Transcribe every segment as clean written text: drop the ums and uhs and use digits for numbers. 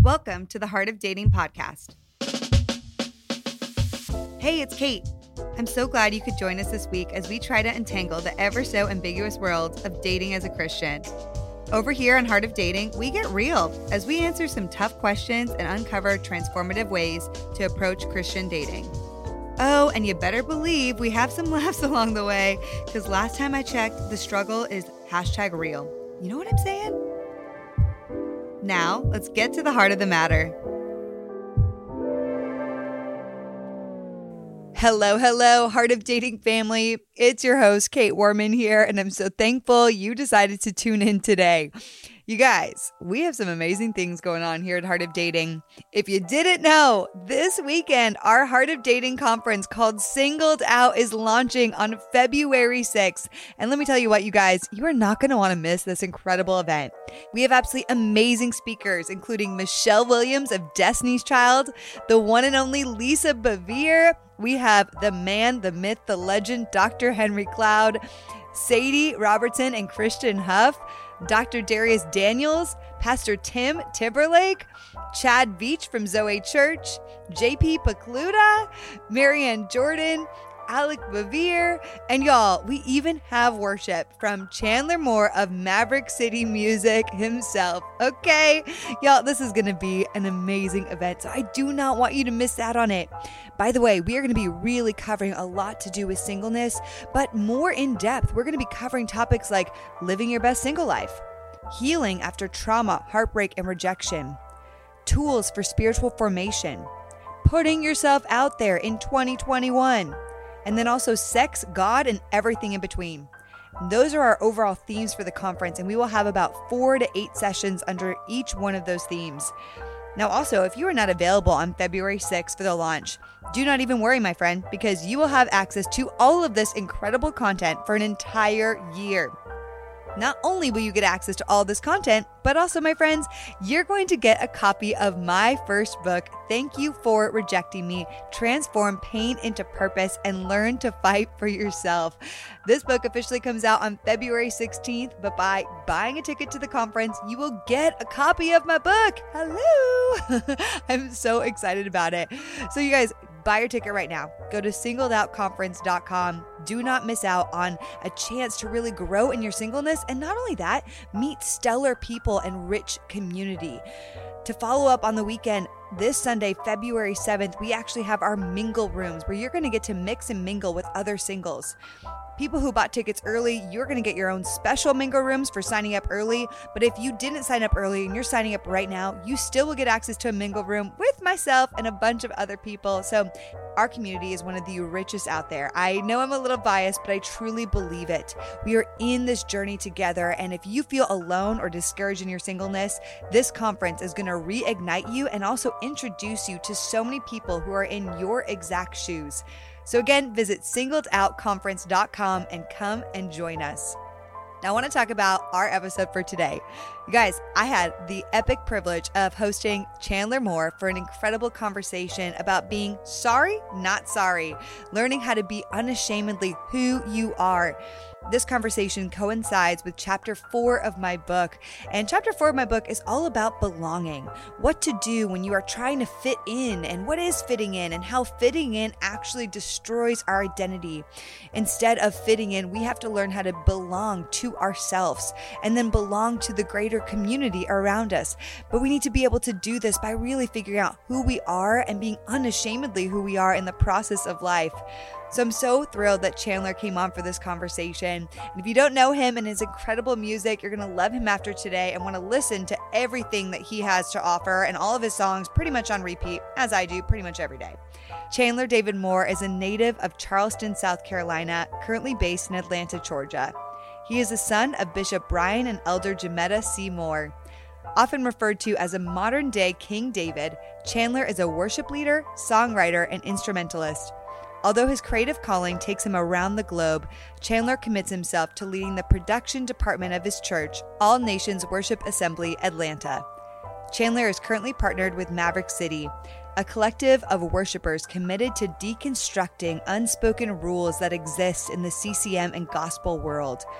Welcome to the Heart of Dating podcast. Hey, it's Kate. I'm so glad you could join us this week as we try to untangle the ever so ambiguous world of dating as a Christian. Over here on Heart of Dating, we get real as we answer some tough questions and uncover transformative ways to approach Christian dating. Oh, and you better believe we have some laughs along the way, because last time I checked, the struggle is #real. You know what I'm saying? Now, let's get to the heart of the matter. Hello, Heart of Dating family. It's your host, Kate Warman here, and I'm so thankful you decided to tune in today. You guys, we have some amazing things going on here at Heart of Dating. If you didn't know, this weekend, our Heart of Dating conference called Singled Out is launching on February 6th. And let me tell you what, you guys, you are not going to want to miss this incredible event. We have absolutely amazing speakers, including Michelle Williams of Destiny's Child, the one and only Lisa Bevere. We have the man, the myth, the legend, Dr. Henry Cloud, Sadie Robertson and Christian Huff, Dr. Darius Daniels, Pastor Tim Timberlake, Chad Beach from Zoe Church, JP Pacluda, Marianne Jordan, Alec Bevere, and y'all, we even have worship from Chandler Moore of Maverick City Music himself. Okay, y'all, this is going to be an amazing event, so I do not want you to miss out on it. By the way, we are going to be really covering a lot to do with singleness, but more in depth. We're going to be covering topics like living your best single life, healing after trauma, heartbreak, and rejection, tools for spiritual formation, putting yourself out there in 2021, and then also sex, God, and everything in between. Those are our overall themes for the conference, and we will have about 4 to 8 sessions under each one of those themes. Now, also, if you are not available on February 6th for the launch, do not even worry, my friend, because you will have access to all of this incredible content for an entire year. Not only will you get access to all this content, but also, my friends, you're going to get a copy of my first book, Thank You for Rejecting Me, Transform Pain into Purpose and Learn to Fight for Yourself. This book officially comes out on February 16th, but by buying a ticket to the conference, you will get a copy of my book. Hello! I'm so excited about it. So you guys, buy your ticket right now. Go to singledoutconference.com. Do not miss out on a chance to really grow in your singleness. And not only that, meet stellar people and rich community. To follow up on the weekend, this Sunday, February 7th, we actually have our mingle rooms where you're going to get to mix and mingle with other singles. People who bought tickets early, you're going to get your own special mingle rooms for signing up early. But if you didn't sign up early and you're signing up right now, you still will get access to a mingle room with myself and a bunch of other people. So our community is one of the richest out there. I know I'm a little biased, but I truly believe it. We are in this journey together. And if you feel alone or discouraged in your singleness, this conference is going to reignite you and also introduce you to so many people who are in your exact shoes. So again, visit singledoutconference.com and come and join us. Now I want to talk about our episode for today. You guys, I had the epic privilege of hosting Chandler Moore for an incredible conversation about being sorry, not sorry, learning how to be unashamedly who you are. This conversation coincides with chapter 4 of my book. And chapter 4 of my book is all about belonging. What to do when you are trying to fit in, and what is fitting in, and how fitting in actually destroys our identity. Instead of fitting in, we have to learn how to belong to ourselves and then belong to the greater community around us. But we need to be able to do this by really figuring out who we are and being unashamedly who we are in the process of life. So I'm so thrilled that Chandler came on for this conversation. And if you don't know him and his incredible music, you're going to love him after today and want to listen to everything that he has to offer and all of his songs pretty much on repeat, as I do pretty much every day. Chandler David Moore is a native of Charleston, South Carolina, currently based in Atlanta, Georgia. He is the son of Bishop Brian and Elder Jametta C. Moore. Often referred to as a modern-day King David, Chandler is a worship leader, songwriter, and instrumentalist. Although his creative calling takes him around the globe, Chandler commits himself to leading the production department of his church, All Nations Worship Assembly, Atlanta. Chandler is currently partnered with Maverick City, a collective of worshipers committed to deconstructing unspoken rules that exist in the CCM and gospel world.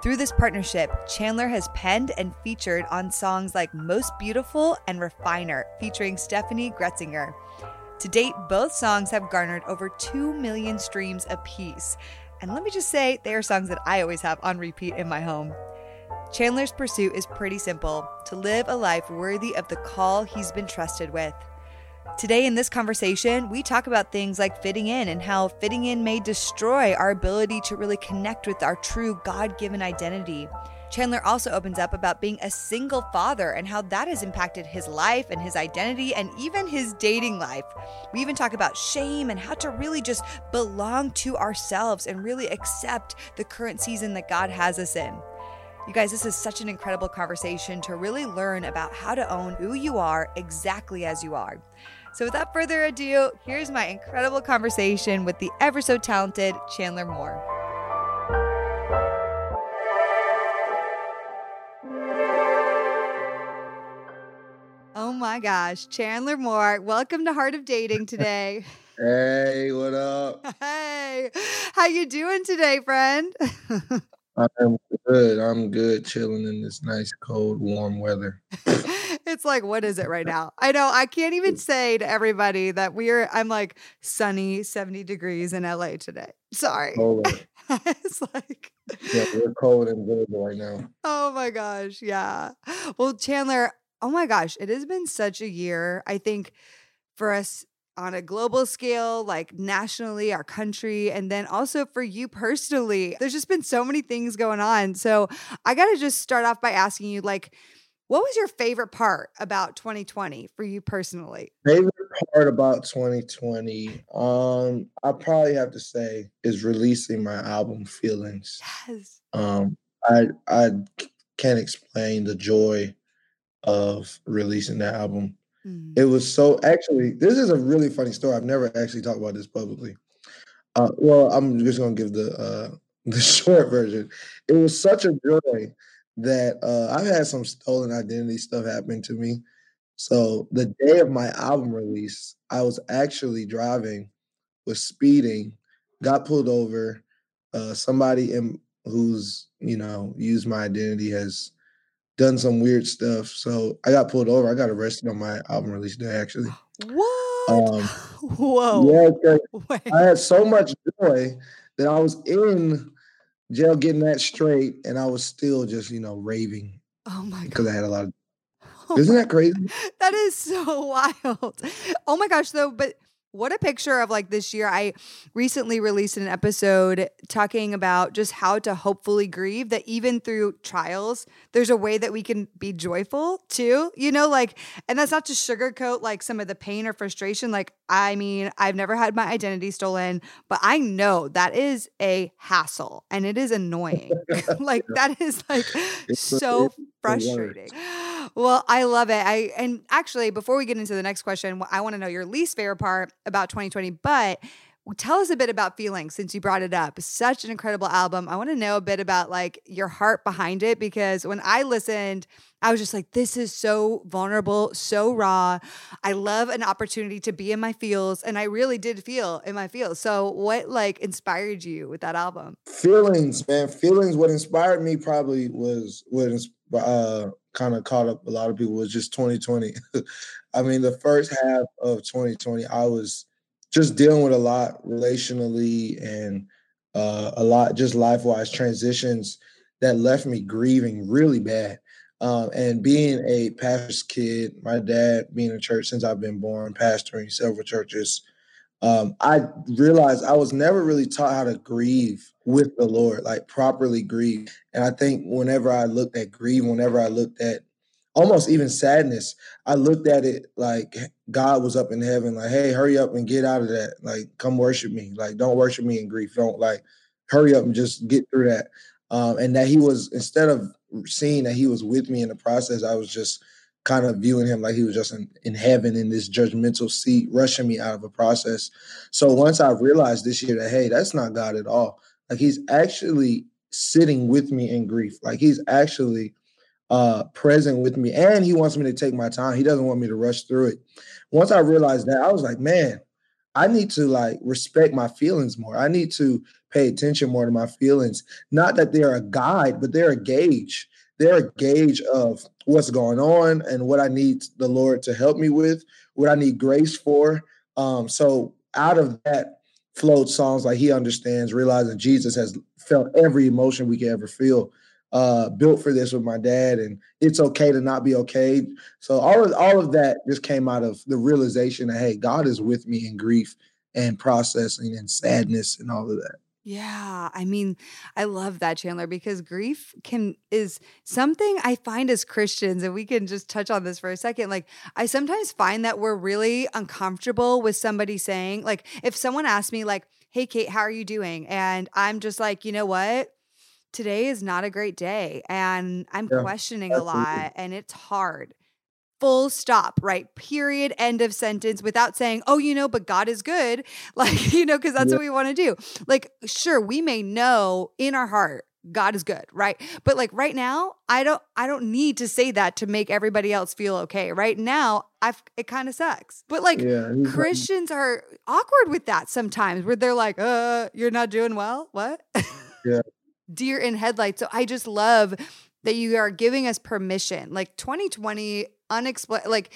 Through this partnership, Chandler has penned and featured on songs like Most Beautiful and Refiner, featuring Stephanie Gretzinger. To date, both songs have garnered over 2 million streams apiece. And let me just say, they are songs that I always have on repeat in my home. Chandler's pursuit is pretty simple: to live a life worthy of the call he's been trusted with. Today in this conversation, we talk about things like fitting in and how fitting in may destroy our ability to really connect with our true God-given identity. Chandler also opens up about being a single father and how that has impacted his life and his identity and even his dating life. We even talk about shame and how to really just belong to ourselves and really accept the current season that God has us in. You guys, this is such an incredible conversation to really learn about how to own who you are exactly as you are. So without further ado, here's my incredible conversation with the ever so talented Chandler Moore. Oh my gosh, Chandler Moore, welcome to Heart of Dating today. Hey, what up? Hey, how you doing today, friend? I'm good, chilling in this nice, cold, warm weather. It's like, what is it right now? I know I can't even say to everybody that I'm like sunny 70 degrees in LA today. Sorry. It's like, yeah, we're cold and good right now. Oh my gosh. Yeah. Well, Chandler, oh my gosh, it has been such a year. I think for us on a global scale, like nationally, our country, and then also for you personally, there's just been so many things going on. So I got to just start off by asking you, like, what was your favorite part about 2020 for you personally? Favorite part about 2020, I probably have to say is releasing my album Feelings. Yes. I can't explain the joy of releasing that album. It was so actually, this is a really funny story. I've never actually talked about this publicly. Well, I'm just gonna give the short version. It was such a joy that I've had some stolen identity stuff happen to me. So the day of my album release, I was actually driving, was speeding, got pulled over. Somebody who's used my identity has done some weird stuff. So I got pulled over. I got arrested on my album release day, actually. What? Whoa. Yeah, Wait. I had so much joy that I was in jail getting that straight, and I was still just, raving. Oh my God. Because I had a lot of. Isn't that crazy? That is so wild. Oh my gosh, though, but what a picture of like this year. I recently released an episode talking about just how to hopefully grieve, that even through trials, there's a way that we can be joyful too, and that's not to sugarcoat like some of the pain or frustration. Like, I mean, I've never had my identity stolen, but I know that is a hassle and it is annoying. Like that is like so frustrating. Well, I love it. And actually, before we get into the next question, I want to know your least favorite part about 2020, but tell us a bit about Feelings since you brought it up. Such an incredible album. I want to know a bit about like your heart behind it, because when I listened, I was just like, this is so vulnerable, so raw. I love an opportunity to be in my feels, and I really did feel in my feels. So what like inspired you with that album? Feelings, man. Feelings, what inspired me probably was kind of caught up a lot of people was just 2020. I mean, the first half of 2020, I was just dealing with a lot relationally and a lot just life-wise transitions that left me grieving really bad. And being a pastor's kid, my dad being in church since I've been born, pastoring several churches, I realized I was never really taught how to grieve with the Lord, like properly grieve. And I think whenever I looked at grief, whenever I looked at almost even sadness, I looked at it like God was up in heaven, like, hey, hurry up and get out of that. Like, come worship me. Like, don't worship me in grief. Don't like, hurry up and just get through that. And that he was, instead of seeing that he was with me in the process, I was just kind of viewing him like he was just in heaven in this judgmental seat, rushing me out of a process. So once I realized this year that, hey, that's not God at all. Like he's actually sitting with me in grief. Like he's actually present with me, and he wants me to take my time. He doesn't want me to rush through it. Once I realized that, I was like, man, I need to like respect my feelings more. I need to pay attention more to my feelings. Not that they're a guide, but they're a gauge. They're a gauge of what's going on and what I need the Lord to help me with, what I need grace for. So out of that flowed songs like He Understands, realizing Jesus has felt every emotion we can ever feel. Built for this with my dad, and it's okay to not be okay. So all of that just came out of the realization that hey, God is with me in grief and processing and sadness and all of that. Yeah, I mean, I love that, Chandler, because grief can is something I find as Christians, and we can just touch on this for a second. Like, I sometimes find that we're really uncomfortable with somebody saying, like, if someone asks me, like, "Hey, Kate, how are you doing?" And I'm just like, you know what? Today is not a great day, and I'm Yeah, questioning a absolutely. lot, and it's hard. Full stop, right? Period. End of sentence without saying, oh, but God is good. Like, because that's Yeah, what we want to do. Like, sure, we may know in our heart, God is good, right? But like right now, I don't need to say that to make everybody else feel okay. Right now, it kind of sucks. But like yeah. He's like, Christians are awkward with that sometimes where they're like, you're not doing well. What? yeah, Deer in headlights. So I just love that you are giving us permission. Like 2020 unexplained, like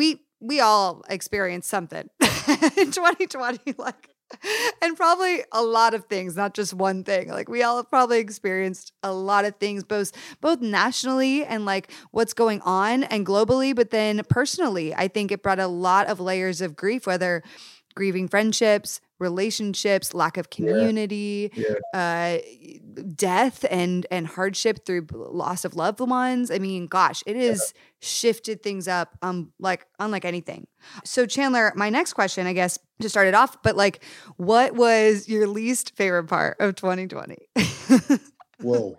we all experienced something in 2020, like, and probably a lot of things, not just one thing. Like we all have probably experienced a lot of things, both nationally and like what's going on and globally, but then personally, I think it brought a lot of layers of grief, whether grieving friendships, relationships, lack of yeah, community, yeah, uh, death and hardship through loss of loved ones. I mean, gosh, it has shifted things up like unlike anything. So Chandler, my next question, I guess, to start it off, but like what was your least favorite part of 2020? whoa.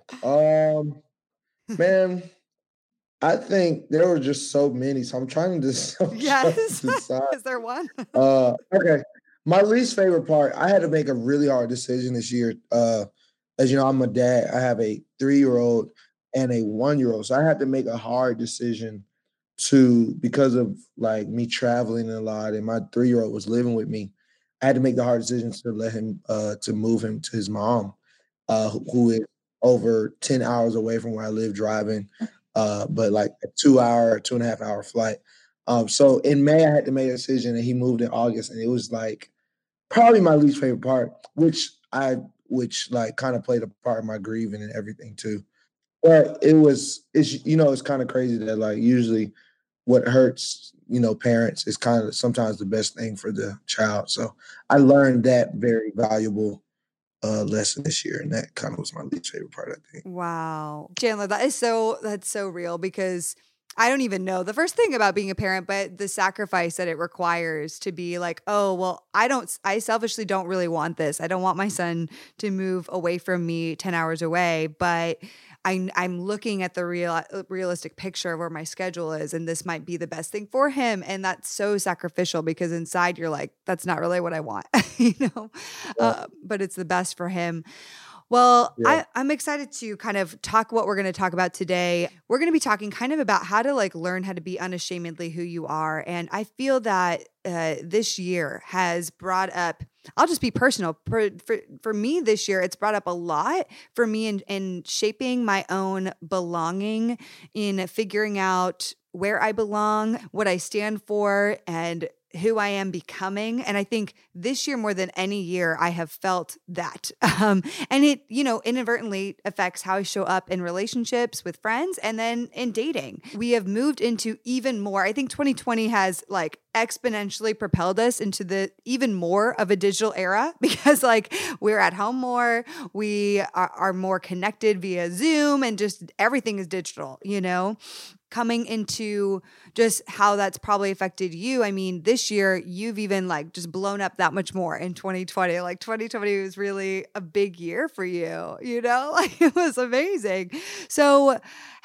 Man, I think there were just so many. So I'm trying to I'm trying to Yes. decide. Is there one? Okay. My least favorite part, I had to make a really hard decision this year. As you know, I'm a dad. I have a 3-year-old and a 1-year-old. So I had to make a hard decision because of like me traveling a lot and my 3-year-old was living with me. I had to make the hard decision to let him to move him to his mom, who is over 10 hours away from where I live driving, but like a 2 hour, 2.5 hour flight. So in May, I had to make a decision, and he moved in August, and it was like probably my least favorite part, which like kind of played a part in my grieving and everything too. But it's kind of crazy that like usually what hurts parents is kind of sometimes the best thing for the child. So I learned that very valuable lesson this year, and that kind of was my least favorite part, I think. Wow. Chandler, that's so real because I don't even know the first thing about being a parent, but the sacrifice that it requires to be like, oh, well, I selfishly don't really want this. I don't want my son to move away from me 10 hours away, but I'm looking at the realistic picture of where my schedule is, and this might be the best thing for him. And that's so sacrificial because inside you're like, that's not really what I want, you know, Yeah, but it's the best for him. Well, yeah, I'm excited to kind of talk what we're going to talk about today. We're going to be talking kind of about how to like learn how to be unashamedly who you are. And I feel that this year has brought up, I'll just be personal. For me this year, it's brought up a lot for me in shaping my own belonging, in figuring out where I belong, what I stand for, and who I am becoming. And I think this year more than any year, I have felt that. And it, inadvertently affects how I show up in relationships with friends and then in dating. We have moved into even more. I think 2020 has like exponentially propelled us into the even more of a digital era because like we're at home more, we are more connected via Zoom and just everything is digital, coming into just how that's probably affected you. I mean, this year you've even like just blown up that much more in 2020. Like 2020 was really a big year for you, like it was amazing. So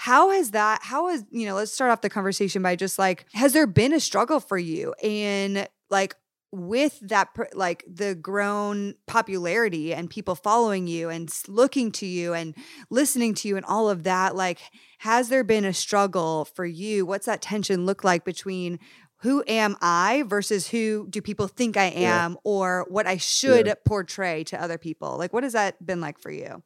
let's start off the conversation by just like, has there been a struggle for you in like with that, like the grown popularity and people following you and looking to you and listening to you and all of that, like, has there been a struggle for you? What's that tension look like between who am I versus who do people think I Yeah. am, or what I Yeah. should portray to other people? Like, what has that been like for you?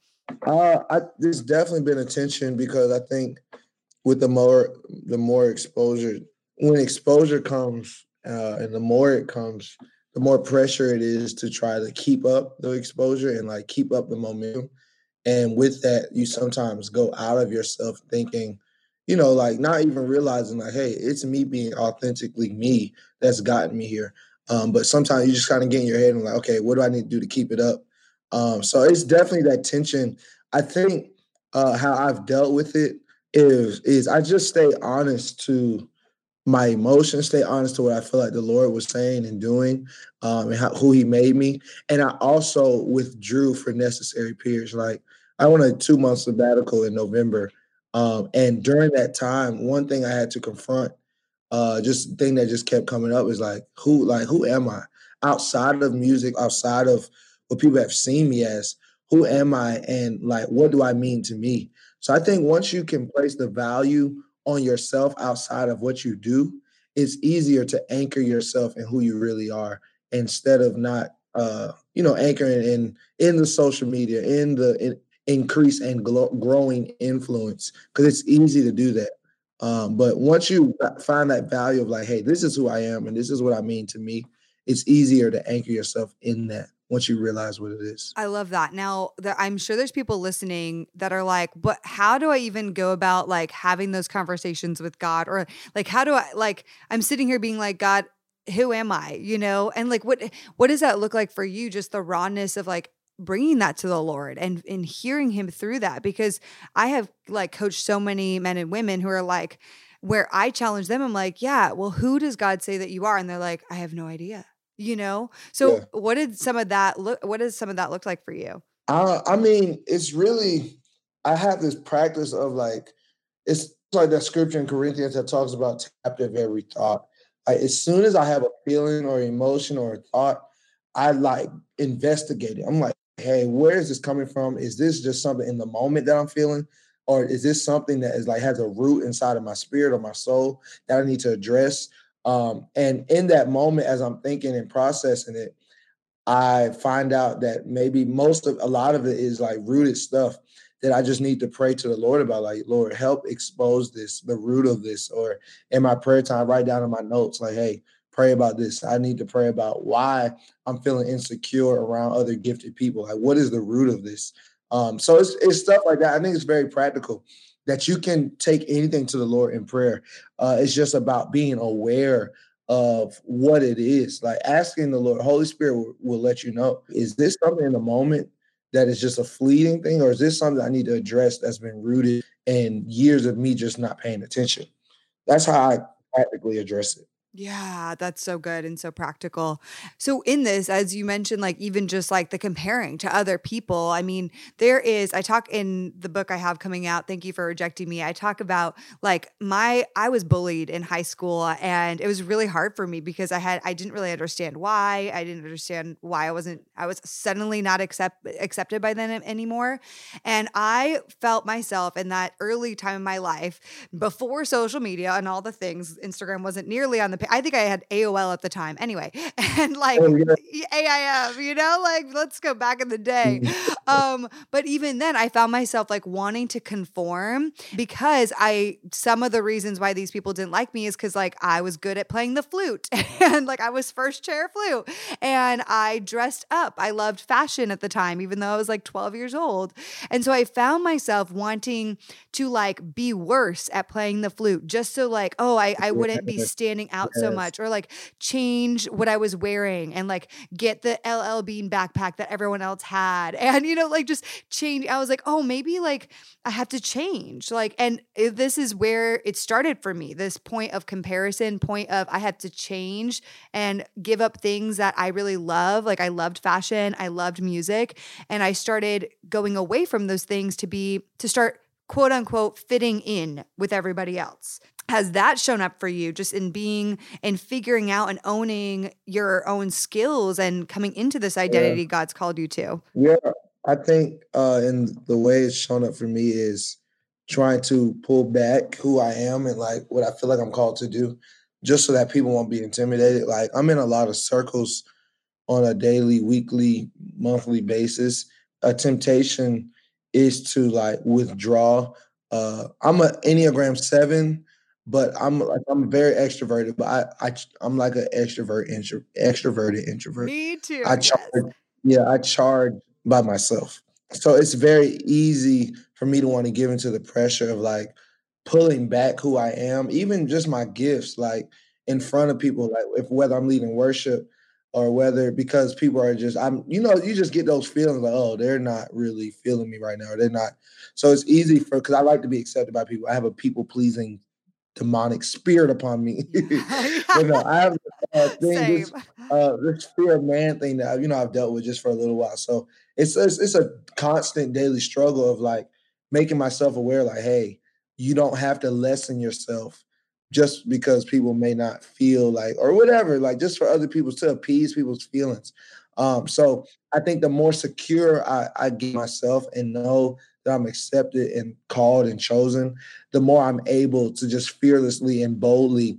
There's definitely been a tension because I think with the more exposure, when exposure comes, and the more it comes, the more pressure it is to try to keep up the exposure and like keep up the momentum. And with that, you sometimes go out of yourself thinking, like not even realizing like, hey, it's me being authentically me that's gotten me here. But sometimes you just kind of get in your head and like, okay, what do I need to do to keep it up? So it's definitely that tension. I think how I've dealt with it is I just stay honest to my emotions, stay honest to what I feel like the Lord was saying and doing, and who He made me. And I also withdrew for necessary periods. Like I went a 2 month sabbatical in November, and during that time, one thing I had to confront, just thing that just kept coming up is like who am I outside of music, outside of what people have seen me as? Who am I, and like what do I mean to me? So I think once you can place the value on yourself outside of what you do, it's easier to anchor yourself in who you really are instead of not anchoring in the social media, in increase and growing influence, because it's easy to do that. But once you find that value of like, hey, this is who I am and this is what I mean to me, it's easier to anchor yourself in that once you realize what it is. I love that. Now, I'm sure there's people listening that are like, but how do I even go about like having those conversations with God? Or like, how do I, like, I'm sitting here being like, God, who am I? And like, what does that look like for you? Just the rawness of like bringing that to the Lord and hearing Him through that. Because I have like coached so many men and women who are like, where I challenge them, I'm like, yeah, well, who does God say that you are? And they're like, I have no idea. So Yeah. what does some of that look like for you? I mean, it's really, I have this practice of like, it's like that scripture in Corinthians that talks about captive every thought. Like, as soon as I have a feeling or emotion or a thought, I like investigate it. I'm like, hey, where is this coming from? Is this just something in the moment that I'm feeling? Or is this something that is like has a root inside of my spirit or my soul that I need to address? And in that moment, as I'm thinking and processing it, I find out that maybe a lot of it is like rooted stuff that I just need to pray to the Lord about. Like, Lord, help expose this, the root of this. Or in my prayer time, write down in my notes, like, hey, pray about this. I need to pray about why I'm feeling insecure around other gifted people. Like, what is the root of this? So it's stuff like that. I think it's very practical that you can take anything to the Lord in prayer. It's just about being aware of what it is. Like asking the Lord, Holy Spirit will let you know, is this something in the moment that is just a fleeting thing, or is this something I need to address that's been rooted in years of me just not paying attention? That's how I practically address it. Yeah, that's so good and so practical. So in this, as you mentioned, like even just like the comparing to other people, I mean, I talk in the book I have coming out, Thank You for Rejecting Me. I talk about like I was bullied in high school and it was really hard for me because I didn't really understand why. I didn't understand why I was suddenly not accepted by them anymore. And I felt myself in that early time of my life before social media and all the things. Instagram wasn't nearly on the I think I had AOL at the time anyway. And like Oh, yeah. AIM, like let's go back in the day. Mhm. But even then I found myself like wanting to conform because some of the reasons why these people didn't like me is because like I was good at playing the flute and like I was first chair flute and I dressed up. I loved fashion at the time, even though I was like 12 years old. And so I found myself wanting to like be worse at playing the flute just so like, oh, I wouldn't be standing out so Yes. much or like change what I was wearing and like get the LL Bean backpack that everyone else had. And, like just change. I was like, oh, maybe like I have to change. Like, and this is where it started for me, this point of comparison, point of I had to change and give up things that I really love. Like I loved fashion, I loved music. And I started going away from those things to start quote unquote fitting in with everybody else. Has that shown up for you just in being and figuring out and owning your own skills and coming into this Yeah. identity God's called you to? Yeah. I think in the way it's shown up for me is trying to pull back who I am and like what I feel like I'm called to do. just so that people won't be intimidated. Like I'm in a lot of circles on a daily, weekly, monthly basis. A temptation is to like withdraw. I'm an Enneagram 7, but I'm very extroverted, but I'm like an extroverted introvert. Me too. I Yes. charge, yeah, I charge by myself. So it's very easy for me to want to give into the pressure of like pulling back who I am, even just my gifts, like in front of people, like if whether I'm leading worship or whether because people are just you just get those feelings like, oh, they're not really feeling me right now, or they're not. So it's easy because I like to be accepted by people. I have a people pleasing demonic spirit upon me. Yeah. But no, I have thing Same. this fear of man thing that I've dealt with just for a little while. So it's a constant daily struggle of like making myself aware, like, hey, you don't have to lessen yourself just because people may not feel like or whatever, like just for other people to appease people's feelings. So I think the more secure I get myself and know that I'm accepted and called and chosen, the more I'm able to just fearlessly and boldly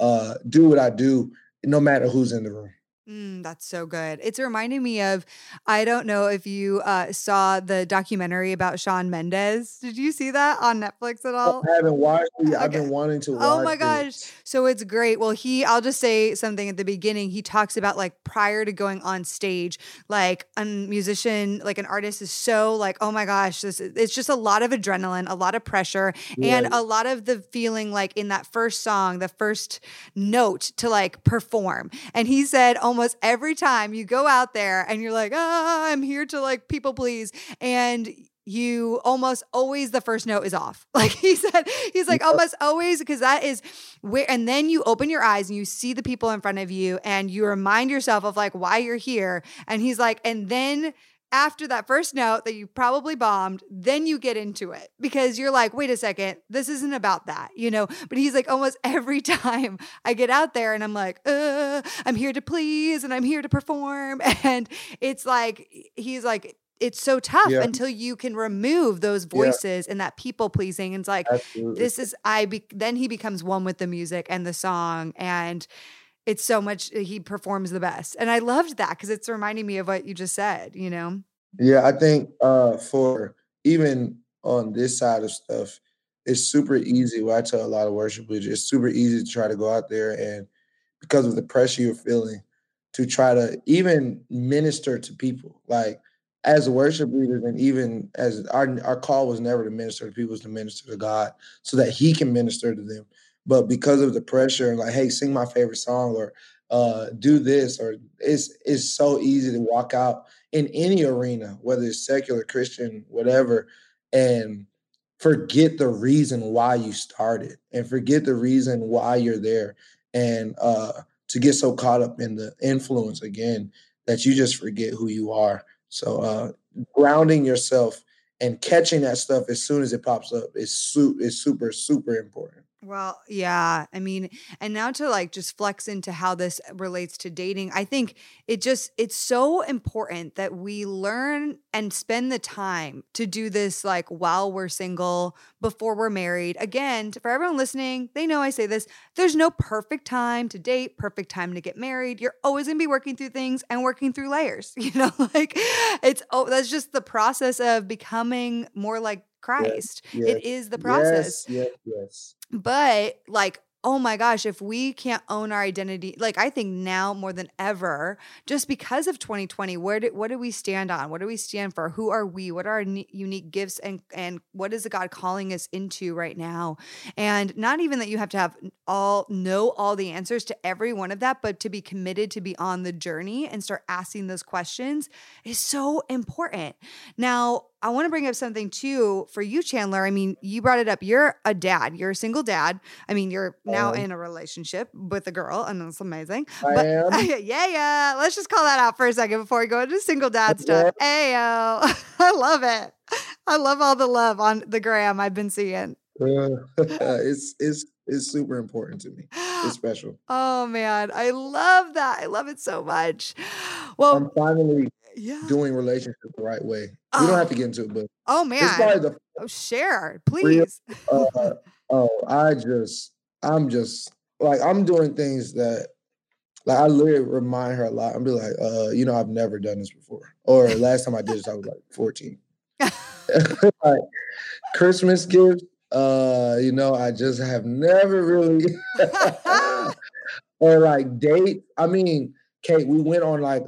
do what I do, no matter who's in the room. That's so good. It's reminding me of, I don't know if you saw the documentary about Shawn Mendes. Did you see that on Netflix at all? I haven't watched it. I've Okay. been wanting to Oh watch my gosh. it. So it's great. Well, I'll just say something at the beginning. He talks about like prior to going on stage, like a musician, like an artist is so like, oh my gosh, it's just a lot of adrenaline, a lot of pressure, and Yeah, a lot of the feeling like in that first song, the first note to like perform. And he said almost every time you go out there and you're like, I'm here to like people please. And you almost always the first note is off. Like he said, he's like yeah, almost always, because that is where, and then you open your eyes and you see the people in front of you and you remind yourself of like why you're here. And he's like, and then after that first note that you probably bombed, then you get into it because you're like, wait a second, this isn't about that, you know? But he's like, almost every time I get out there and I'm like, I'm here to please and I'm here to perform. And it's like, he's like, it's so tough yeah, until you can remove those yeah, voices and that people pleasing. And it's like, absolutely. then he becomes one with the music and the song. And it's so much, he performs the best. And I loved that because it's reminding me of what you just said, you know? Yeah, I think for even on this side of stuff, it's super easy. What I tell a lot of worship leaders, it's super easy to try to go out there and because of the pressure you're feeling, to try to even minister to people. Like as worship leaders, and even as our call was never to minister to people, it was to minister to God, so that He can minister to them. But because of the pressure and like, hey, sing my favorite song or do this, or it's so easy to walk out in any arena, whether it's secular, Christian, whatever, and forget the reason why you started and forget the reason why you're there. And to get so caught up in the influence again that you just forget who you are. So grounding yourself and catching that stuff as soon as it pops up is super, super important. Well, yeah. I mean, and now to like just flex into how this relates to dating, I think it's so important that we learn and spend the time to do this like while we're single, before we're married. Again, for everyone listening, they know I say this, there's no perfect time to date, perfect time to get married. You're always going to be working through things and working through layers, like that's just the process of becoming more like Yes, Christ. yes, It is the process. yes, yes, yes. But like, oh my gosh, if we can't own our identity, like I think now more than ever, just because of 2020, what do we stand on? What do we stand for? Who are we? What are our unique gifts and what is the God calling us into right now? And not even that you have to know all the answers to every one of that, but to be committed to be on the journey and start asking those questions is so important. Now, I want to bring up something too for you, Chandler. I mean, you brought it up. You're a dad. You're a single dad. I mean, you're now Um, in a relationship with a girl, and that's amazing. I But am. yeah. Let's just call that out for a second before we go into single dad stuff. Ayo. I love it. I love all the love on the gram I've been seeing. It's super important to me. It's special. Oh man, I love that. I love it so much. Well, I'm finally yeah. doing relationships the right way. We don't have to Oh, get into it, but oh it's man. probably the Oh, share, real. please. Uh, oh, I'm just like I'm doing things that like I literally remind her a lot. I'm be like, I've never done this before. Or last time I did this, I was like 14. Like Christmas gifts, I just have never really or like date. I mean, Kate, we went on like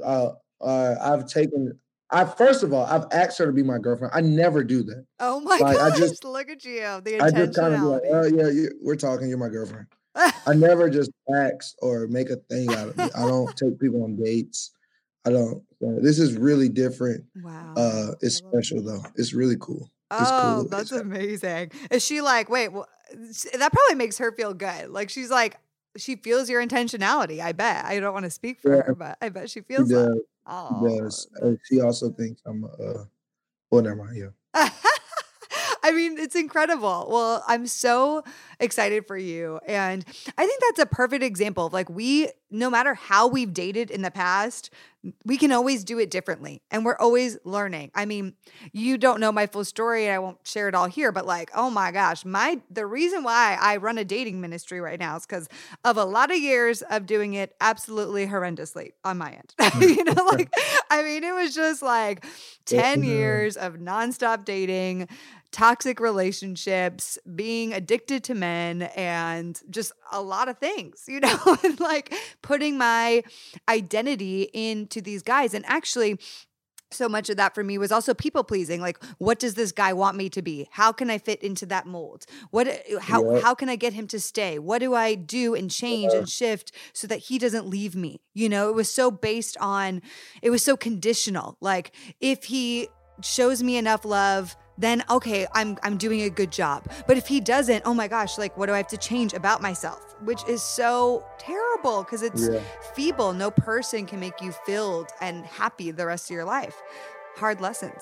first of all, I've asked her to be my girlfriend. I never do that. Oh my Like gosh, look at you. The I just kind of be like, intentionality. we're talking, you're my girlfriend. I never just ask or make a thing out of it. I don't take people on dates. I don't. This is really different. Wow. It's special though. It's really cool. It's Oh, cool. that's amazing. Is she like, wait, well, that probably makes her feel good. Like she's like, she feels your intentionality. I bet. I don't want to speak for her, but I bet she feels She that. does. Oh, She does. She also thinks I'm well, never mind. Yeah. I mean, it's incredible. Well, I'm so excited for you. And I think that's a perfect example of like no matter how we've dated in the past, we can always do it differently. And we're always learning. I mean, you don't know my full story and I won't share it all here, but like, oh my gosh, the reason why I run a dating ministry right now is because of a lot of years of doing it absolutely horrendously on my end. I mean, it was just like 10 years of nonstop dating, toxic relationships, being addicted to men, and just a lot of things, and like putting my identity into these guys. And actually, so much of that for me was also people pleasing. Like, what does this guy want me to be? How can I fit into that mold? How can I get him to stay? What do I do and change and shift so that he doesn't leave me? It was so it was so conditional. Like if he shows me enough love, then okay, I'm doing a good job. But if he doesn't, oh my gosh, like what do I have to change about myself? Which is so terrible because it's feeble. No person can make you filled and happy the rest of your life. Hard lessons,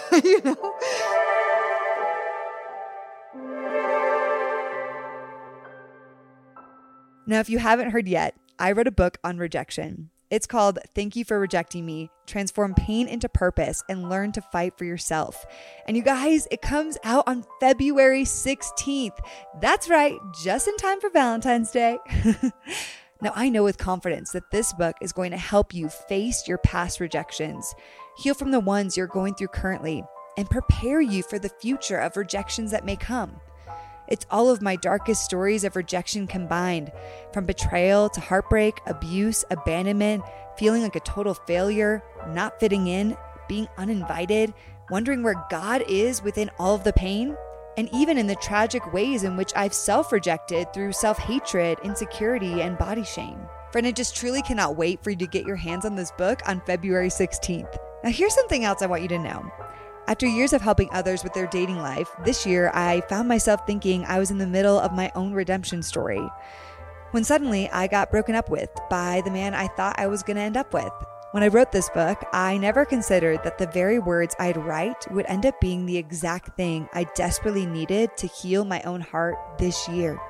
Now, if you haven't heard yet, I wrote a book on rejection. It's called Thank You for Rejecting Me, Transform Pain into Purpose and Learn to Fight for Yourself. And you guys, it comes out on February 16th. That's right, just in time for Valentine's Day. Now, I know with confidence that this book is going to help you face your past rejections, heal from the ones you're going through currently, and prepare you for the future of rejections that may come. It's all of my darkest stories of rejection combined, from betrayal to heartbreak, abuse, abandonment, feeling like a total failure, not fitting in, being uninvited, wondering where God is within all of the pain, and even in the tragic ways in which I've self-rejected through self-hatred, insecurity, and body shame. Friend, I just truly cannot wait for you to get your hands on this book on February 16th. Now, here's something else I want you to know. After years of helping others with their dating life, this year I found myself thinking I was in the middle of my own redemption story. When suddenly I got broken up with by the man I thought I was going to end up with. When I wrote this book, I never considered that the very words I'd write would end up being the exact thing I desperately needed to heal my own heart this year.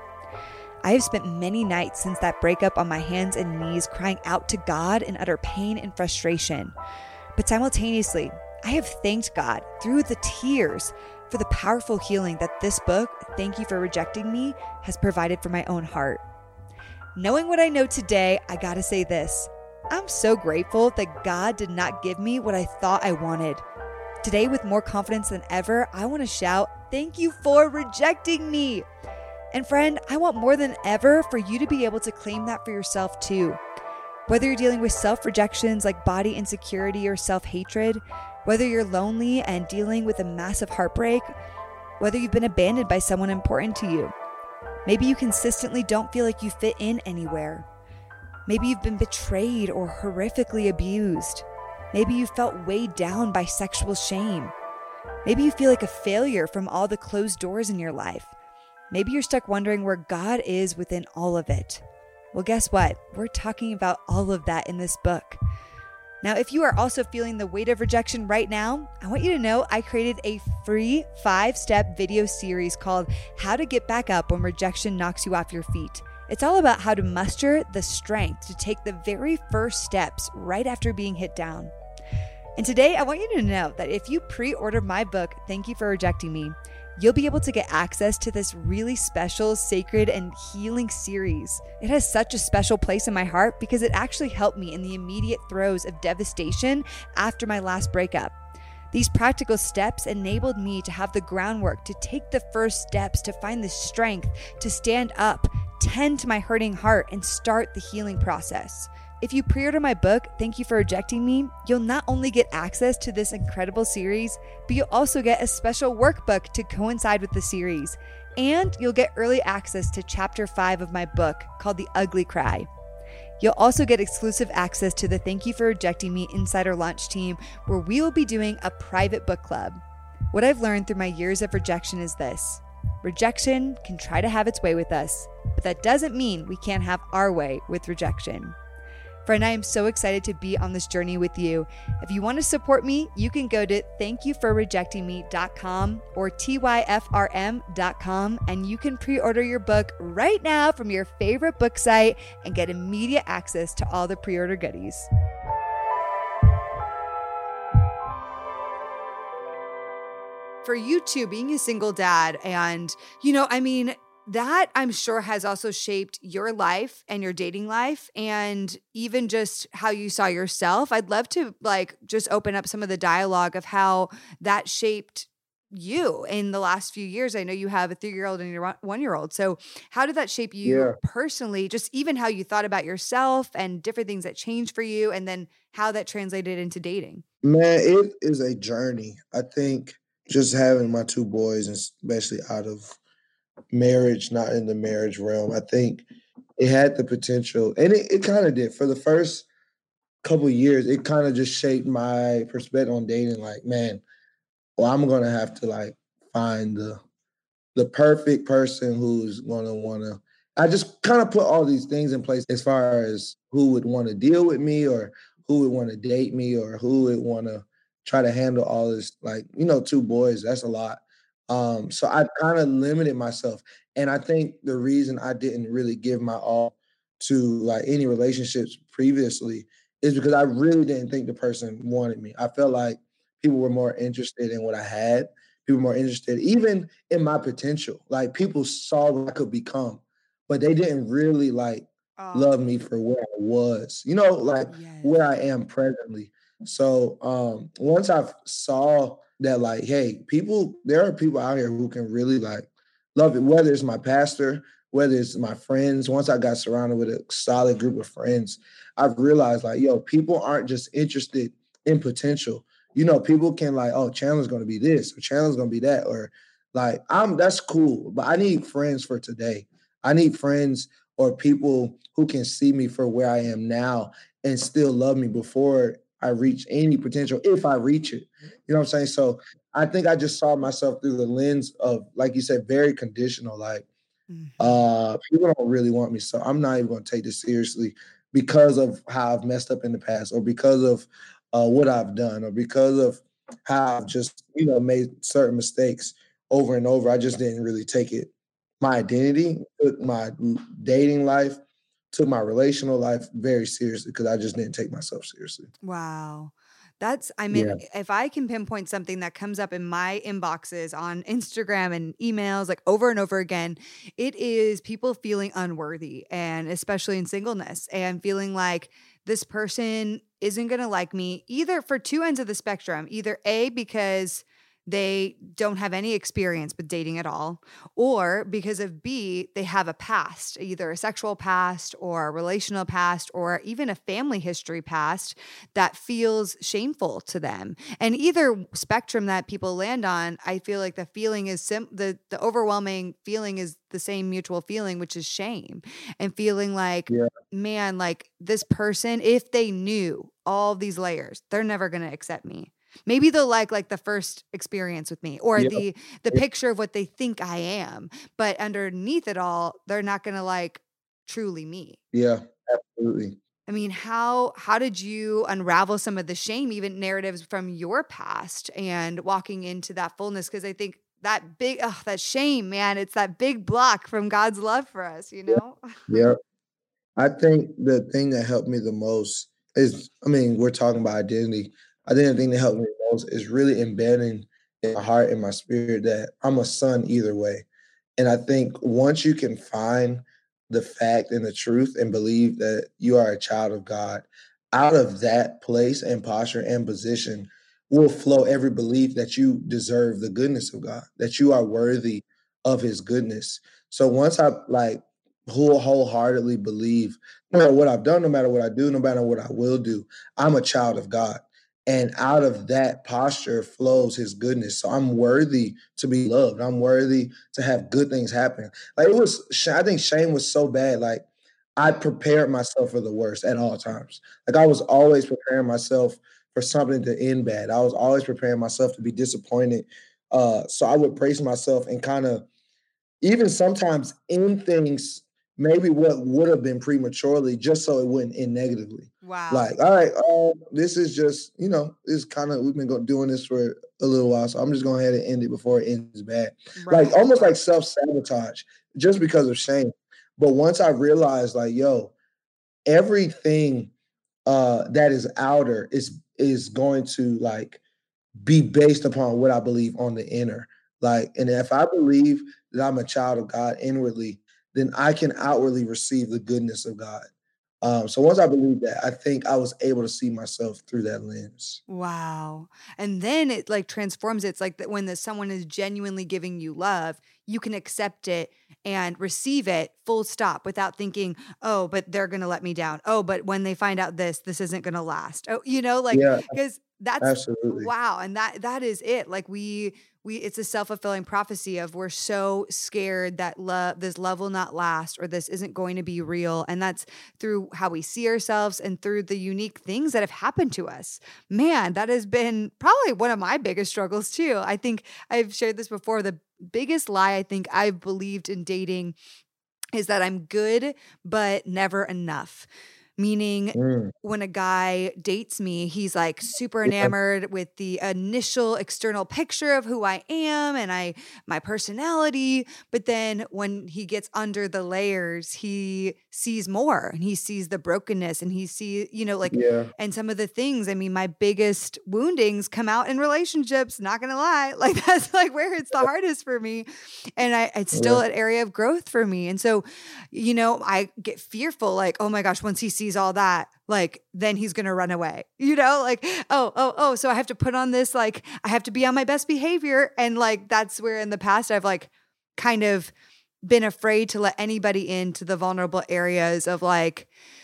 I have spent many nights since that breakup on my hands and knees crying out to God in utter pain and frustration. But simultaneously, I have thanked God through the tears for the powerful healing that this book, Thank You for Rejecting Me, has provided for my own heart. Knowing what I know today, I gotta say this. I'm so grateful that God did not give me what I thought I wanted. Today, with more confidence than ever, I want to shout, thank you for rejecting me. And friend, I want more than ever for you to be able to claim that for yourself too. Whether you're dealing with self-rejections like body insecurity or self-hatred, whether you're lonely and dealing with a massive heartbreak, whether you've been abandoned by someone important to you, maybe you consistently don't feel like you fit in anywhere. Maybe you've been betrayed or horrifically abused. Maybe you felt weighed down by sexual shame. Maybe you feel like a failure from all the closed doors in your life. Maybe you're stuck wondering where God is within all of it. Well, guess what? We're talking about all of that in this book. Now, if you are also feeling the weight of rejection right now, I want you to know I created a free 5-step video series called How to Get Back Up When Rejection Knocks You Off Your Feet. It's all about how to muster the strength to take the very first steps right after being hit down. And today, I want you to know that if you pre-order my book, Thank You for Rejecting Me, you'll be able to get access to this really special, sacred, and healing series. It has such a special place in my heart because it actually helped me in the immediate throes of devastation after my last breakup. These practical steps enabled me to have the groundwork to take the first steps to find the strength to stand up, tend to my hurting heart, and start the healing process. If you pre-order my book, Thank You for Rejecting Me, you'll not only get access to this incredible series, but you'll also get a special workbook to coincide with the series. And you'll get early access to chapter 5 of my book called The Ugly Cry. You'll also get exclusive access to the Thank You for Rejecting Me Insider Launch team, where we will be doing a private book club. What I've learned through my years of rejection is this: rejection can try to have its way with us, but that doesn't mean we can't have our way with rejection. Friend, I am so excited to be on this journey with you. If you want to support me, you can go to thankyouforrejectingme.com or tyfrm.com, and you can pre-order your book right now from your favorite book site and get immediate access to all the pre-order goodies. For you too, being a single dad, and that I'm sure has also shaped your life and your dating life, and even just how you saw yourself. I'd love to just open up some of the dialogue of how that shaped you in the last few years. I know you have a 3-year-old and a 1-year-old. So how did that shape you personally? Just even how you thought about yourself and different things that changed for you, and then how that translated into dating. Man, it is a journey. I think just having my 2 boys, especially out of marriage, not in the marriage realm, I think it had the potential, and it kind of did. For the first couple of years, it kind of just shaped my perspective on dating. Like, man, well, I'm gonna have to find the perfect person who's gonna wanna. I just kind of put all these things in place as far as who would want to deal with me, or who would want to date me, or who would want to try to handle all this. 2 boys, that's a lot. So I kind of limited myself. And I think the reason I didn't really give my all to any relationships previously is because I really didn't think the person wanted me. I felt like people were more interested in what I had. People were more interested even in my potential. Like, people saw what I could become, but they didn't really love me for where I was, where I am presently. So once I saw that, hey, there are people out here who can really love it, whether it's my pastor, whether it's my friends. Once I got surrounded with a solid group of friends, I've realized people aren't just interested in potential. People can oh, Chandler's going to be this, or Chandler's going to be that, or that's cool, but I need friends for today. I need friends or people who can see me for where I am now and still love me before I reach any potential, if I reach it. You know what I'm saying? So I think I just saw myself through the lens of, like you said, very conditional. People don't really want me, so I'm not even going to take this seriously because of how I've messed up in the past, or because of what I've done, or because of how I've just made certain mistakes over and over. I just didn't really take it. My identity, took my dating life, took my relational life very seriously because I just didn't take myself seriously. Wow. Yeah. If I can pinpoint something that comes up in my inboxes on Instagram and emails over and over again, it is people feeling unworthy, and especially in singleness, and feeling like this person isn't going to like me, either for 2 ends of the spectrum, either A, because they don't have any experience with dating at all, or because of B, they have a past, either a sexual past or a relational past, or even a family history past that feels shameful to them. And either spectrum that people land on, I feel like the feeling is the overwhelming feeling is the same mutual feeling, which is shame, and feeling like, Yeah. man, this person, if they knew all these layers, they're never going to accept me. Maybe they'll like the first experience with me, or Yeah. the picture of what they think I am, but underneath it all, they're not going to truly me. Yeah, absolutely. I mean, how did you unravel some of the shame, even narratives from your past, and walking into that fullness? Because I think that that shame, man, it's that big block from God's love for us, Yeah. I think the thing that helped me the most is, we're talking about identity. I think the thing that helped me the most is really embedding in my heart and my spirit that I'm a son either way. And I think once you can find the fact and the truth and believe that you are a child of God, out of that place and posture and position will flow every belief that you deserve the goodness of God, that you are worthy of his goodness. So once I like wholeheartedly believe, no matter what I've done, no matter what I do, no matter what I will do, I'm a child of God. And out of that posture flows his goodness. So I'm worthy to be loved. I'm worthy to have good things happen. Like it was, I think shame was so bad. Like I prepared myself for the worst at all times. Like I was always preparing myself for something to end bad. I was always preparing myself to be disappointed. So I would brace myself and kind of even sometimes in things, maybe what would have been prematurely, just so it wouldn't end negatively. Wow. Like, all right, this is just, this kind of we've been doing this for a little while, so I'm just going ahead and end it before it ends bad. Like Right. almost like self-sabotage, just because of shame. But once I realized, like, yo, everything that is outer is going to like be based upon what I believe on the inner. Like, and if I believe that I'm a child of God inwardly, then I can outwardly receive the goodness of God. So once I believe that, I think I was able to see myself through that lens. Wow. And then it like transforms it. It's like that when someone is genuinely giving you love, you can accept it and receive it full stop without thinking, oh, but they're going to let me down. Oh, but when they find out this isn't going to last. Oh, like, Yeah, because that's absolutely. wow. And that is it. Like it's a self-fulfilling prophecy of we're so scared that this love will not last or this isn't going to be real. And that's through how we see ourselves and through the unique things that have happened to us. Man, that has been probably one of my biggest struggles too. I think I've shared this before. The biggest lie I think I've believed in dating is that I'm good, but never enough. Meaning, Mm, when a guy dates me, he's like super yeah, enamored with the initial external picture of who I am and my personality. But then when he gets under the layers, he sees more and he sees the brokenness and he sees, like, yeah, and some of the things, I mean, my biggest woundings come out in relationships, not gonna lie. Like that's like where it's the hardest for me. And it's still yeah, an area of growth for me. And so I get fearful, like, oh my gosh, once he sees all that, like, then he's going to run away, like, oh. So I have to put on this, like, I have to be on my best behavior. And like, that's where in the past I've like kind of been afraid to let anybody into the vulnerable areas of like,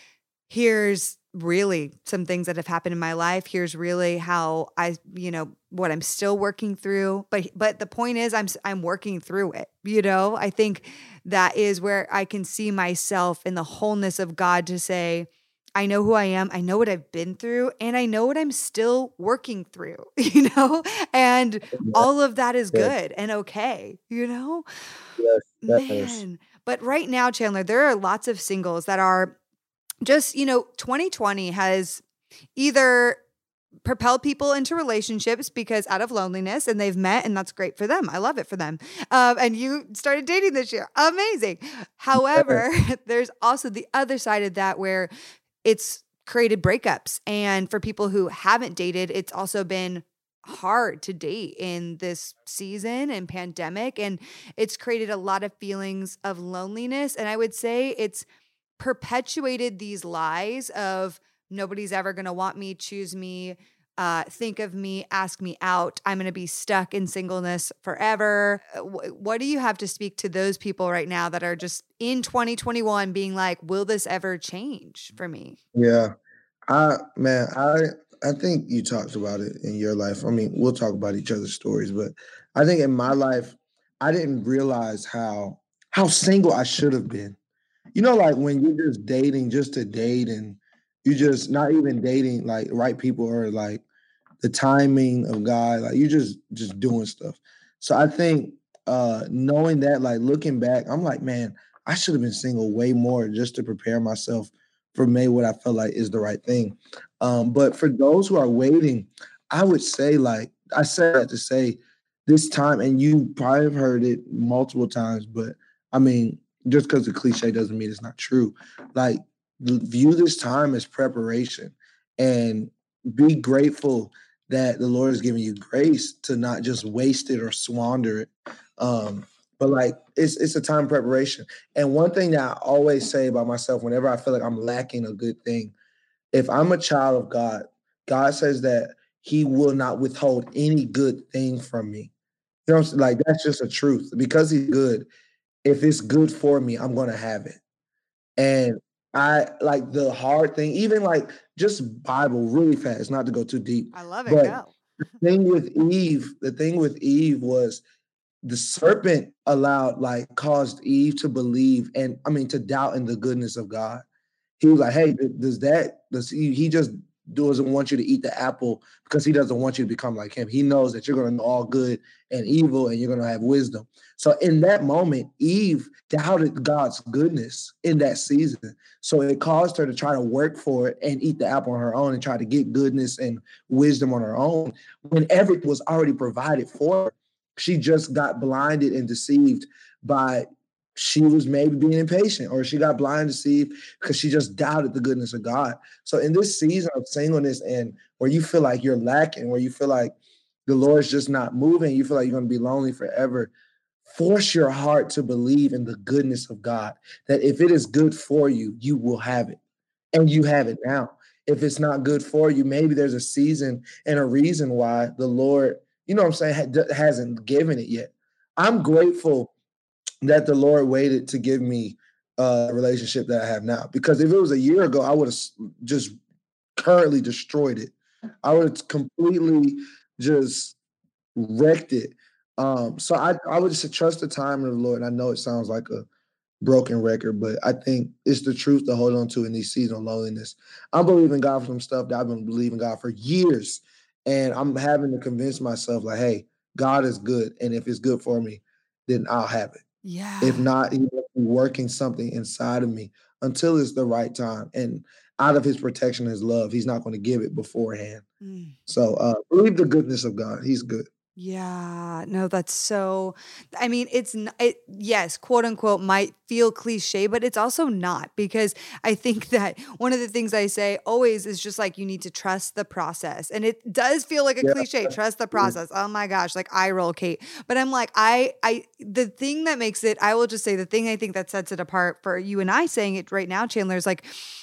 here's really some things that have happened in my life. Here's really how what I'm still working through. But the point is I'm working through it. I think that is where I can see myself in the wholeness of God to say, I know who I am. I know what I've been through and I know what I'm still working through, and yeah, all of that is yes, good and okay. yes, yes. Man. But right now, Chandler, there are lots of singles that are just, 2020 has either propelled people into relationships because out of loneliness and they've met and that's great for them. I love it for them. And you started dating this year. Amazing. However, there's also the other side of that where it's created breakups. And for people who haven't dated, it's also been hard to date in this season and pandemic. And it's created a lot of feelings of loneliness. And I would say it's perpetuated these lies of nobody's ever going to want me, choose me, think of me, ask me out. I'm going to be stuck in singleness forever. What do you have to speak to those people right now that are just in 2021 being like, will this ever change for me? Yeah. I think you talked about it in your life. I mean, we'll talk about each other's stories, but I think in my life, I didn't realize how single I should have been. Like when you're just dating just to date and you just not even dating like right people or like the timing of God, like you just doing stuff. So I think knowing that, like looking back, I'm like, man, I should have been single way more just to prepare myself for maybe what I felt like is the right thing. But for those who are waiting, I would say like I said that to say this time, and you probably have heard it multiple times, but I mean, just because the cliche doesn't mean it's not true. Like view this time as preparation and be grateful that the Lord is giving you grace to not just waste it or squander it. But like it's a time of preparation. And one thing that I always say about myself whenever I feel like I'm lacking a good thing, if I'm a child of God, God says that He will not withhold any good thing from me. You know what I'm saying? Like that's just a truth. Because He's good, if it's good for me, I'm gonna have it. And I like the hard thing, even like just Bible really fast, not to go too deep. I love it. But Go. the thing with Eve was the serpent allowed, like, caused Eve to believe and I mean to doubt in the goodness of God. He was like, "Hey, does he just doesn't want you to eat the apple because he doesn't want you to become like him. He knows that you're going to know all good and evil and you're going to have wisdom." So in that moment, Eve doubted God's goodness in that season. So it caused her to try to work for it and eat the apple on her own and try to get goodness and wisdom on her own when everything was already provided for her. She just got blinded and deceived by she was maybe being impatient or she got blind deceived because she just doubted the goodness of God. So in this season of singleness and where you feel like you're lacking, where you feel like the Lord's just not moving, you feel like you're going to be lonely forever, force your heart to believe in the goodness of God, that if it is good for you, you will have it. And you have it now. If it's not good for you, maybe there's a season and a reason why the Lord, you know what I'm saying, hasn't given it yet. I'm grateful that the Lord waited to give me a relationship that I have now. Because if it was a year ago, I would have just currently destroyed it. I would have completely just wrecked it. So I would just trust the time of the Lord. And I know it sounds like a broken record, but I think it's the truth to hold on to in these seasons of loneliness. I'm believing God for some stuff that I've been believing God for years. And I'm having to convince myself, like, hey, God is good. And if it's good for me, then I'll have it. If Yeah. not, he will be working something inside of me until it's the right time. And out of his protection, his love, he's not going to give it beforehand. Mm. So believe the goodness of God. He's good. Yeah, no, that's so, I mean, yes, quote unquote, might feel cliche, but it's also not because I think that one of the things I say always is just like, you need to trust the process. And it does feel like a Yeah. cliche, trust the process. Oh my gosh, like eye roll, Kate. But I'm like, the thing that makes it, I will just say the thing I think that sets it apart for you and I saying it right now, Chandler, is like,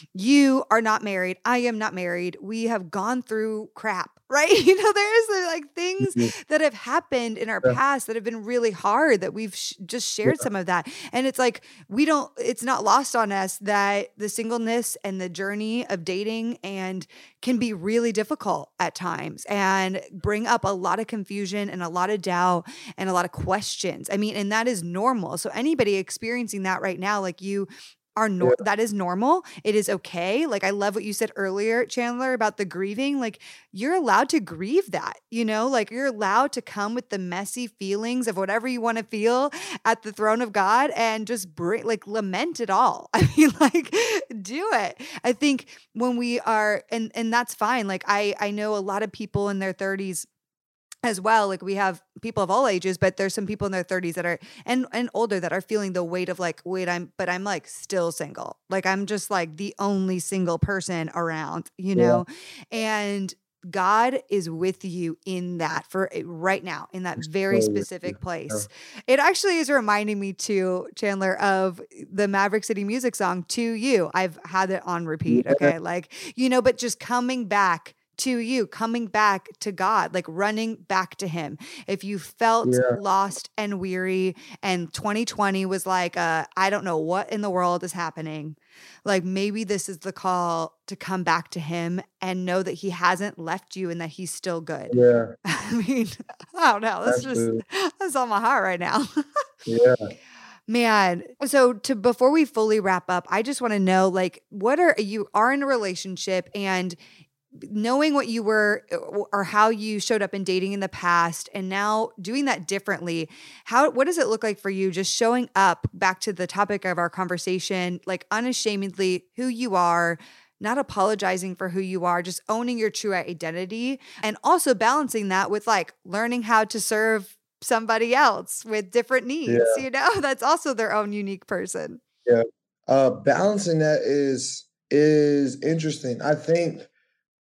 you are not married. I am not married. We have gone through crap, right? There's like things Mhm. that have happened in our Yeah. past that have been really hard that we've just shared Yeah. some of that. And it's like, it's not lost on us that the singleness and the journey of dating and can be really difficult at times and bring up a lot of confusion and a lot of doubt and a lot of questions. I mean, and that is normal. So anybody experiencing that right now, like you Yeah. that is normal. It is okay. Like I love what you said earlier, Chandler, about the grieving. Like you're allowed to grieve that, like you're allowed to come with the messy feelings of whatever you want to feel at the throne of God and just lament it all. I mean, like do it. I think when we are, and that's fine. Like I know a lot of people in their 30s as well. Like we have people of all ages, but there's some people in their 30s that are and older that are feeling the weight of like, wait, I'm like still single. Like I'm just like the only single person around. Yeah. And God is with you in that for right now, in that very So with you. specific Yeah. place. It actually is reminding me too, Chandler, of the Maverick City Music song To You. I've had it on repeat. Yeah. Okay. Like, but just coming back to you, coming back to God, like running back to him. If you felt Yeah. lost and weary and 2020 was like, I don't know what in the world is happening, like maybe this is the call to come back to him and know that he hasn't left you and that he's still good. Yeah. I mean, I don't know. Absolutely. That's on my heart right now. Yeah. Man, so before we fully wrap up, I just want to know, like, you are in a relationship and knowing what you were or how you showed up in dating in the past and now doing that differently, what does it look like for you just showing up, back to the topic of our conversation, like unashamedly who you are, not apologizing for who you are, just owning your true identity, and also balancing that with like learning how to serve somebody else with different needs, Yeah. that's also their own unique person. Yeah. Balancing that is interesting. I think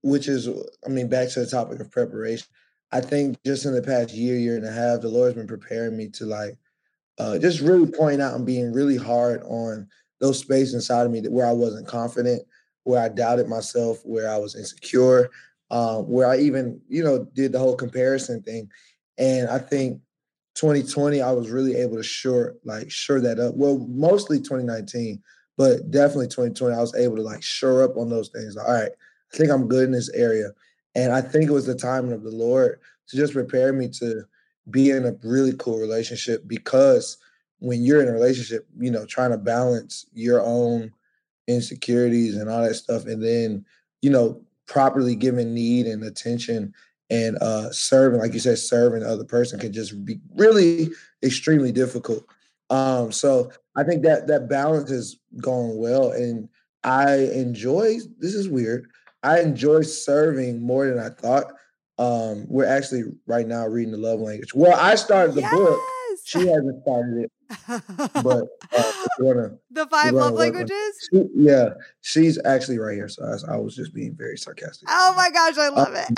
which is, I mean, back to the topic of preparation. I think just in the past year, year and a half, the Lord's been preparing me to like just really point out and being really hard on those spaces inside of me that where I wasn't confident, where I doubted myself, where I was insecure, where I even, did the whole comparison thing. And I think 2020, I was really able to shore that up. Well, mostly 2019, but definitely 2020, I was able to like shore up on those things. Like, all right, I think I'm good in this area. And I think it was the timing of the Lord to just prepare me to be in a really cool relationship, because when you're in a relationship, trying to balance your own insecurities and all that stuff, and then, properly giving need and attention and serving, like you said, serving the other person can just be really extremely difficult. So I think that balance is going well, and I enjoy. This is weird. I enjoy serving more than I thought. We're actually right now reading the love language. Well, I started the book. Yes. She hasn't started it, but The we're 5 gonna love work on. languages? Yeah, she's actually right here. So I was just being very sarcastic. Oh my gosh, I Uh, love it.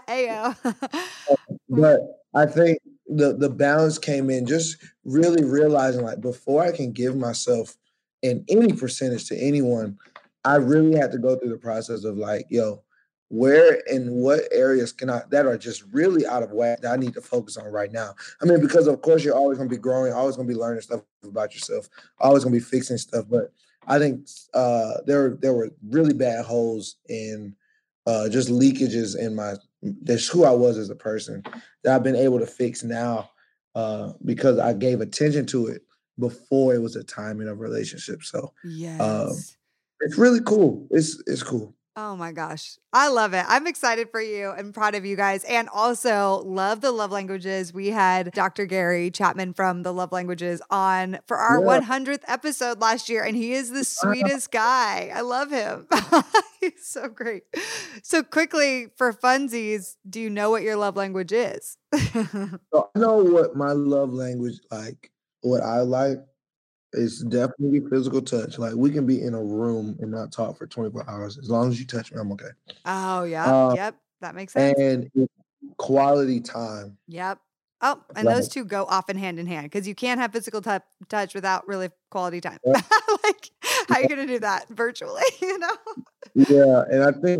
Ayo. but I think the balance came in just really realizing, like, before I can give myself in any percentage to anyone, I really had to go through the process of like, yo, where and what areas can I that are just really out of whack that I need to focus on right now. I mean, because of course you're always gonna be growing, always gonna be learning stuff about yourself, always gonna be fixing stuff. But I think there were really bad holes in just leakages in my that's who I was as a person that I've been able to fix now, because I gave attention to it before it was a time in a relationship. So Yes. it's really cool. It's cool. Oh my gosh. I love it. I'm excited for you and proud of you guys. And also love the love languages. We had Dr. Gary Chapman from the Love Languages on for our Yeah. 100th episode last year. And he is the sweetest guy. I love him. He's so great. So quickly for funsies, do you know what your love language is? So I know what my love language like. What I like is definitely physical touch. Like we can be in a room and not talk for 24 hours. As long as you touch me, I'm okay. Oh, yep. Um, Yep. That makes sense. and it's quality time. Yep. Oh, and Like, those two go often hand in hand because you can't have physical touch without really quality time. yeah, Like, how are you going to do that virtually? You know? yeah, and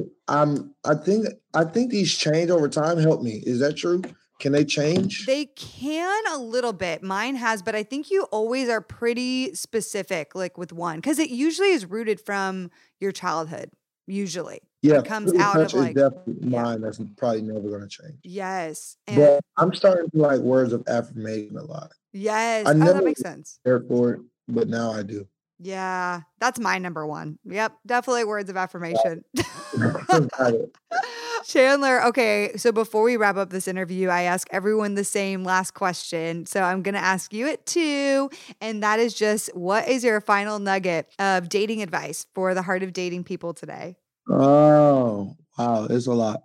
I think these change over time help me. Is that true? Can they change? They can a little bit. Mine has, but I think you always are pretty specific, like with one, because it usually is rooted from your childhood. Usually, Yeah, it comes physical out of touch is like, definitely yeah, mine. That's probably never gonna change. yes, and But I'm starting to like words of affirmation a lot. I yes. Oh, never that was makes sense. there for it, but now I do. Yeah, that's my number one. Yep, definitely words of affirmation. Got it. Chandler, okay, so before we wrap up this interview, I ask everyone the same last question. So I'm going to ask you it too. And that is just what is your final nugget of dating advice for the heart of dating people today? Oh, wow, it's a lot.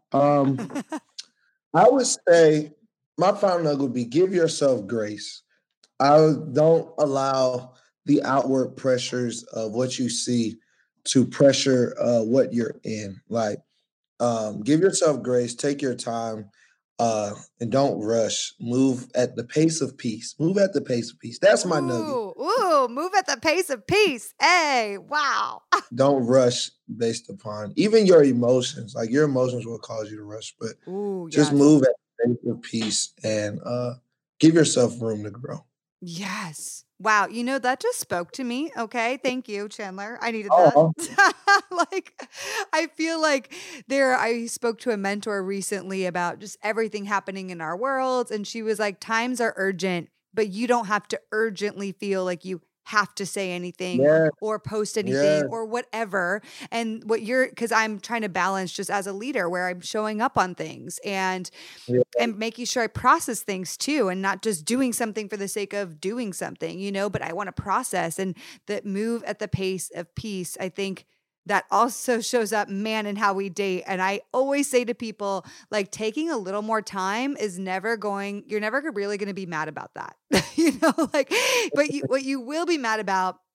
I would say my final nugget would be give yourself grace. Don't allow the outward pressures of what you see to pressure what you're in. Like, give yourself grace, take your time, and don't rush. Move at the pace of peace. Move at the pace of peace. That's my nugget. Ooh, move at the pace of peace. Hey, wow. Don't rush based upon even your emotions. Like your emotions will cause you to rush, but Ooh, just yes. move at the pace of peace and give yourself room to grow. Yes. Wow. You know, that just spoke to me. Okay. Thank you, Chandler. I needed that. Oh, Like, I feel like I spoke to a mentor recently about just everything happening in our worlds. And she was like, times are urgent, but you don't have to urgently feel like you have to say anything yeah, or post yeah, anything or whatever. And because I'm trying to balance just as a leader where I'm showing up on things yeah, and making sure I process things too and not just doing something for the sake of doing something, but I want to process and that move at the pace of peace. I think that also shows up, man, in how we date. And I always say to people, like taking a little more time is you're never really going to be mad about that, like, but what you will be mad about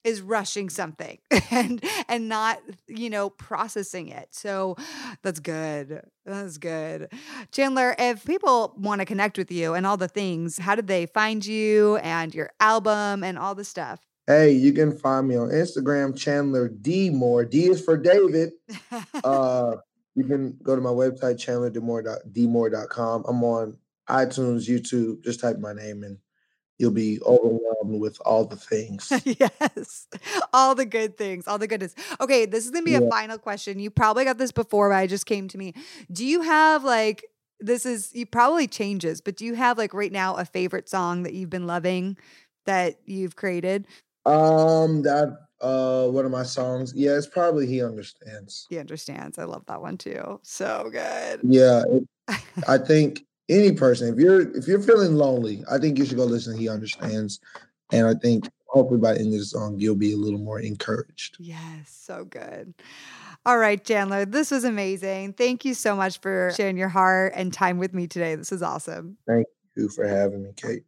is rushing something and not, processing it. So that's good. That's good. Chandler, if people want to connect with you and all the things, how did they find you and your album and all the stuff? Hey, you can find me on Instagram, Chandler D Moore. D is for David. You can go to my website, chandlerdmore.com. I'm on iTunes, YouTube. Just type my name and you'll be overwhelmed with all the things. Yes. All the good things, all the goodness. Okay, this is going to be a final question. You probably got this before, but it just came to me. Do you have it probably changes, but do you have right now a favorite song that you've been loving that you've created? One of my songs. Yeah, it's probably He Understands. He Understands. I love that one too. So good. Yeah. I think any person, if you're feeling lonely, I think you should go listen to He Understands. And I think hopefully by the end of the song, you'll be a little more encouraged. Yes, so good. All right, Chandler, this was amazing. Thank you so much for sharing your heart and time with me today. This is awesome. Thank you for having me, Kate.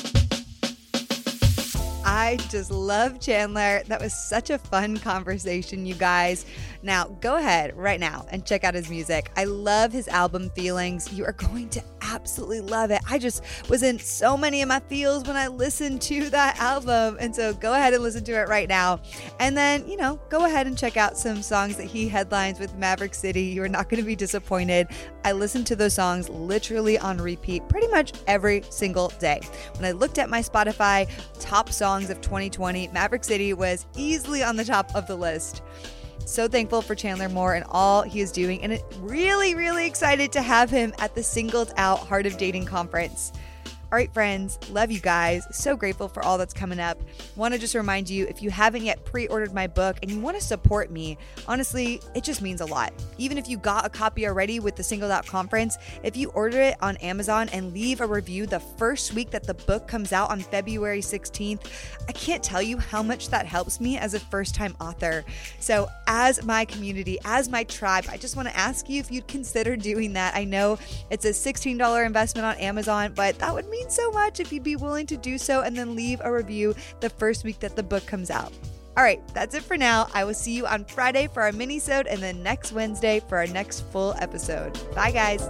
I just love Chandler. That was such a fun conversation, you guys. Now, go ahead right now and check out his music. I love his album, Feelings. You are going to absolutely love it. I just was in so many of my feels when I listened to that album. And so go ahead and listen to it right now. And then, go ahead and check out some songs that he headlines with Maverick City. You are not going to be disappointed. I listened to those songs literally on repeat pretty much every single day. When I looked at my Spotify top songs of 2020, Maverick City was easily on the top of the list. So thankful for Chandler Moore and all he is doing, and really, really excited to have him at the Singled Out Heart of Dating Conference. All right, friends, love you guys. So grateful for all that's coming up. Want to just remind you, if you haven't yet pre-ordered my book and you want to support me, honestly, it just means a lot. Even if you got a copy already with the Singled Out Conference, if you order it on Amazon and leave a review the first week that the book comes out on February 16th, I can't tell you how much that helps me as a first-time author. So as my community, as my tribe, I just want to ask you if you'd consider doing that. I know it's a $16 investment on Amazon, but that would mean so much if you'd be willing to do so and then leave a review the first week that the book comes out. All right, that's it for now. I will see you on Friday for our mini-sode and then next Wednesday for our next full episode. Bye, guys.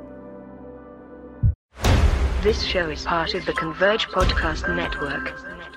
This show is part of the Converge Podcast Network.